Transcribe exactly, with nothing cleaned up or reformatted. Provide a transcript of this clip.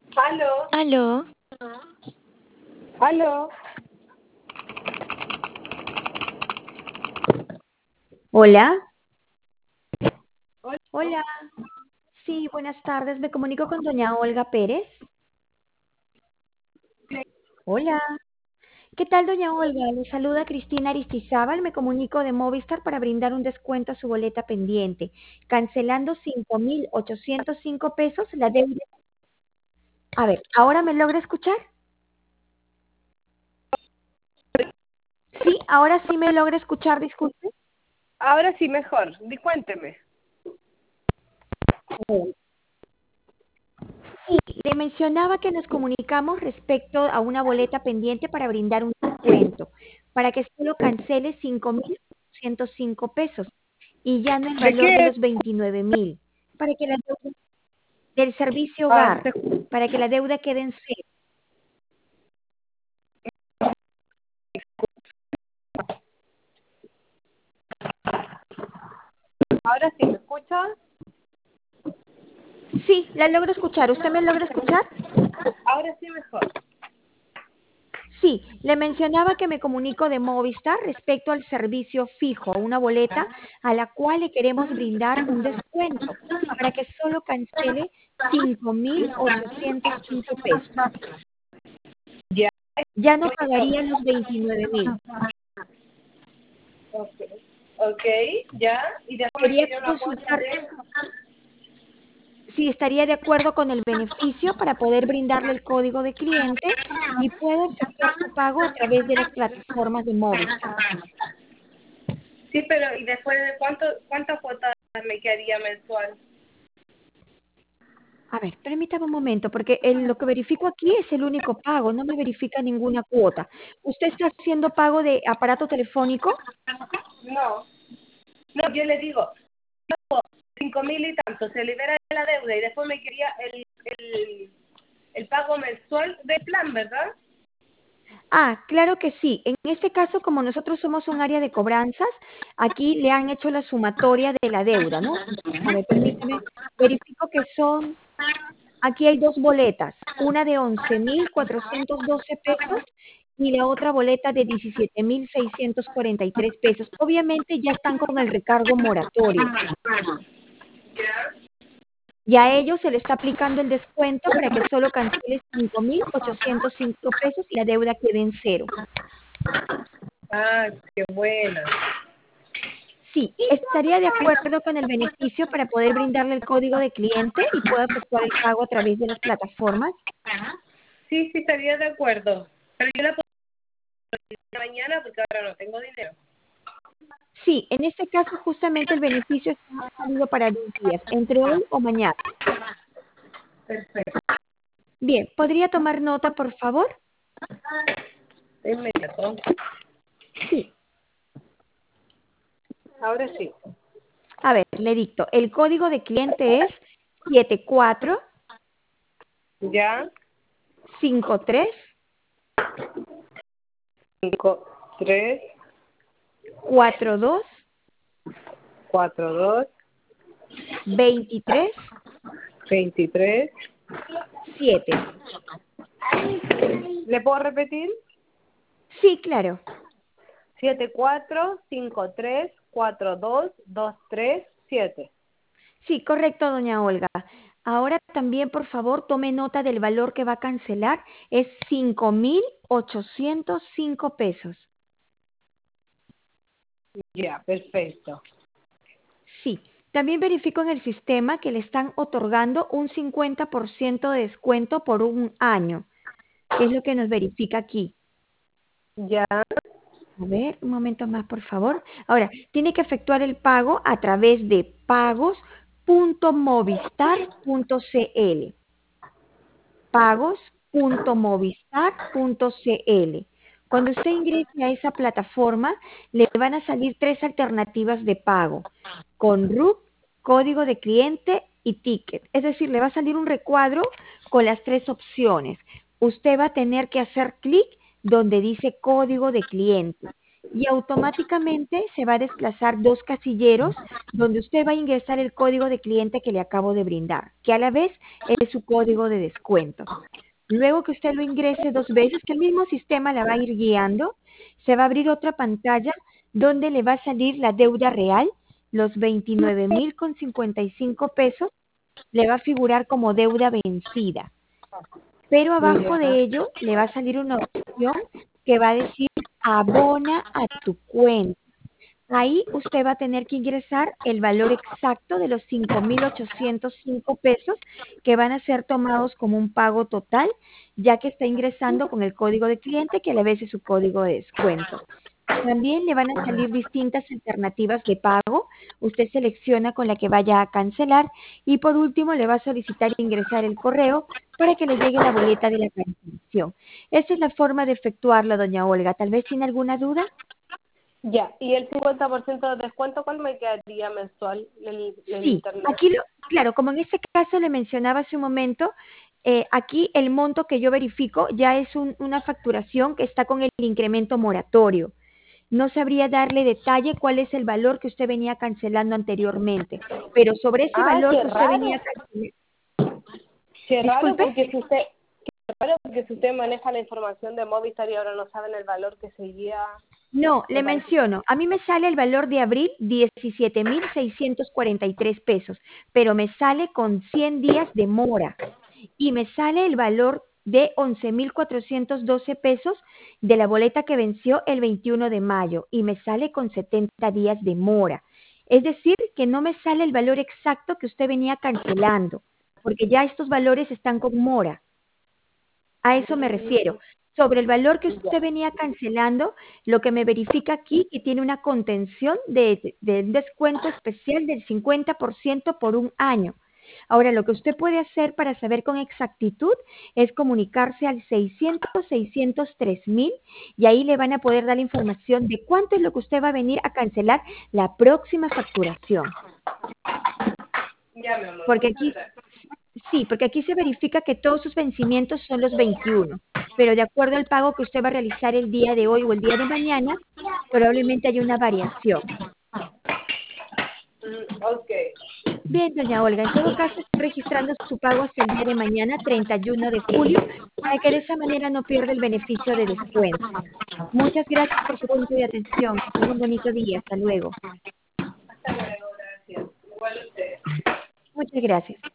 Aló, Aló, aló. Hola, Hola. hola. Sí, buenas tardes. Me comunico con doña Olga Pérez. Hola. ¿Qué tal, doña Olga? Le saluda Cristina Aristizábal. Me comunico de Movistar para brindar un descuento a su boleta pendiente, cancelando cinco mil ochocientos cinco pesos la deuda. A ver, ¿ahora me logra escuchar? Sí, ahora sí me logra escuchar, disculpe. Ahora sí, mejor. Di, cuénteme. Sí, le mencionaba que nos comunicamos respecto a una boleta pendiente para brindar un descuento, para que solo cancele cinco mil ochocientos cinco pesos y ya no el ¿De valor de qué es? los veintinueve mil, para que la deuda del servicio Ah, hogar, se- para que la deuda quede en cero. Ahora sí, ¿me escucha? Sí, la logro escuchar. ¿Usted me logra escuchar? Ahora sí, mejor. Sí, le mencionaba que me comunico de Movistar respecto al servicio fijo, una boleta a la cual le queremos brindar un descuento para que solo cancele cinco mil ochocientos cinco pesos. Ya. Ya no pagaría los veintinueve mil. Ok, ok, ya. Y después me Quería quería una cuota consultar de... si estaría de acuerdo con el beneficio para poder brindarle el código de cliente y pueda efectuar su pago a través de las plataformas de Movistar. Sí, pero ¿y después de cuánto, cuánta cuota me quedaría mensual? A ver, permítame un momento, porque el- lo que verifico aquí es el único pago, no me verifica ninguna cuota. ¿Usted está haciendo pago de aparato telefónico? No, no, yo le digo, cinco mil y tanto, se libera de la deuda y después me quería el, el, el pago mensual del plan, ¿verdad? Ah, claro que sí. En este caso, como nosotros somos un área de cobranzas, aquí le han hecho la sumatoria de la deuda, ¿no? A ver, permíteme, verifico que son, aquí hay dos boletas, una de once mil cuatrocientos doce pesos y la otra boleta de diecisiete mil seiscientos cuarenta y tres pesos. Obviamente ya están con el recargo moratorio. Y a ellos se le está aplicando el descuento para que solo cancele cinco mil ochocientos cinco pesos y la deuda quede en cero. Ah, qué buena. Sí, estaría de acuerdo con el beneficio para poder brindarle el código de cliente y pueda efectuar el pago a través de las plataformas. Sí, sí, estaría de acuerdo. Pero yo la puedo hacer mañana porque ahora no tengo dinero. Sí, en este caso justamente el beneficio está válido para dos días, entre hoy o mañana. Perfecto. Bien, ¿podría tomar nota, por favor? De inmediato. Sí. Ahora sí. A ver, le dicto. El código de cliente es siete cuatro Ya. cinco tres Cinco, tres, cuatro dos cuatro, dos, veintitrés veintitrés. siete. ¿Le puedo repetir? Sí, claro. Siete, cuatro, cinco, tres, cuatro, dos, dos, tres, siete. Sí, correcto, doña Olga. Ahora también, por favor, tome nota del valor que va a cancelar. Es cinco mil ochocientos cinco pesos. Ya, perfecto. Sí. También verifico en el sistema que le están otorgando un cincuenta por ciento de descuento por un año, que es lo que nos verifica aquí. Ya. A ver, un momento más, por favor. Ahora, tiene que efectuar el pago a través de pagos punto movistar punto cl. pagos punto movistar punto cl. Cuando usted ingrese a esa plataforma, le van a salir tres alternativas de pago, con R U C, código de cliente y ticket. Es decir, le va a salir un recuadro con las tres opciones. Usted va a tener que hacer clic donde dice código de cliente y automáticamente se va a desplazar dos casilleros donde usted va a ingresar el código de cliente que le acabo de brindar, que a la vez es su código de descuento. Luego que usted lo ingrese dos veces, que el mismo sistema la va a ir guiando, se va a abrir otra pantalla donde le va a salir la deuda real, los veintinueve mil con cincuenta y cinco pesos, le va a figurar como deuda vencida. Pero abajo Ya. de ello le va a salir una opción que va a decir abona a tu cuenta. Ahí usted va a tener que ingresar el valor exacto de los cinco mil ochocientos cinco pesos que van a ser tomados como un pago total, ya que está ingresando con el código de cliente que a la vez es su código de descuento. También le van a salir distintas alternativas de pago. Usted selecciona con la que vaya a cancelar y por último le va a solicitar ingresar el correo para que le llegue la boleta de la cancelación. Esa es la forma de efectuarlo, doña Olga. ¿Tal vez tiene alguna duda? Ya, y el cincuenta por ciento de descuento, ¿cuál me quedaría mensual el, el Sí, internet? aquí, lo, claro, como en este caso le mencionaba hace un momento, eh, aquí el monto que yo verifico ya es un, una facturación que está con el incremento moratorio. No sabría darle detalle cuál es el valor que usted venía cancelando anteriormente, pero sobre ese Ah, valor qué que usted raro. venía cancelando, Qué raro disculpe. porque si usted, qué raro porque si usted maneja la información de Movistar y ahora no saben el valor que seguía, No, me le parece. menciono, a mí me sale el valor de abril diecisiete mil seiscientos cuarenta y tres pesos, pero me sale con cien días de mora y me sale el valor de once mil cuatrocientos doce pesos de la boleta que venció el veintiuno de mayo y me sale con setenta días de mora. Es decir, que no me sale el valor exacto que usted venía cancelando, porque ya estos valores están con mora. A eso me refiero. Sobre el valor que usted venía cancelando, lo que me verifica aquí que tiene una contención de, de un descuento especial del cincuenta por ciento por un año. Ahora, lo que usted puede hacer para saber con exactitud es comunicarse al seiscientos, seiscientos tres mil y ahí le van a poder dar la información de cuánto es lo que usted va a venir a cancelar la próxima facturación. Ya, mi amor, Porque muchas aquí gracias. Sí, porque aquí se verifica que todos sus vencimientos son los veintiuno, pero de acuerdo al pago que usted va a realizar el día de hoy o el día de mañana, probablemente haya una variación. Mm, ok. Bien, doña Olga, en todo caso estoy registrando su pago hasta el día de mañana, treinta y uno de julio, para que de esa manera no pierda el beneficio de descuento. Muchas gracias por su tiempo y atención. Que tenga un bonito día. Hasta luego. Hasta luego, gracias. Igual usted. Muchas gracias.